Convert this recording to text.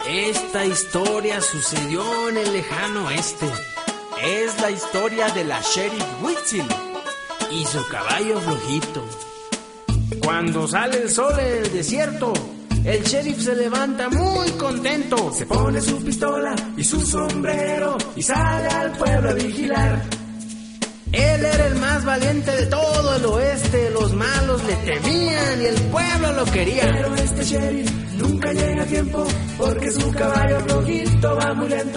Esta historia sucedió en el lejano oeste. Es la historia de la Sheriff Witzel y su caballo flojito. Cuando sale el sol en el desierto, el sheriff se levanta muy contento. Se pone su pistola y su sombrero y sale al pueblo a vigilar. Él era el más valiente de todo el oeste. Los malos le temían y el pueblo lo quería. Pero este sheriff nunca llega a tiempo porque su caballo flojito va muy lento.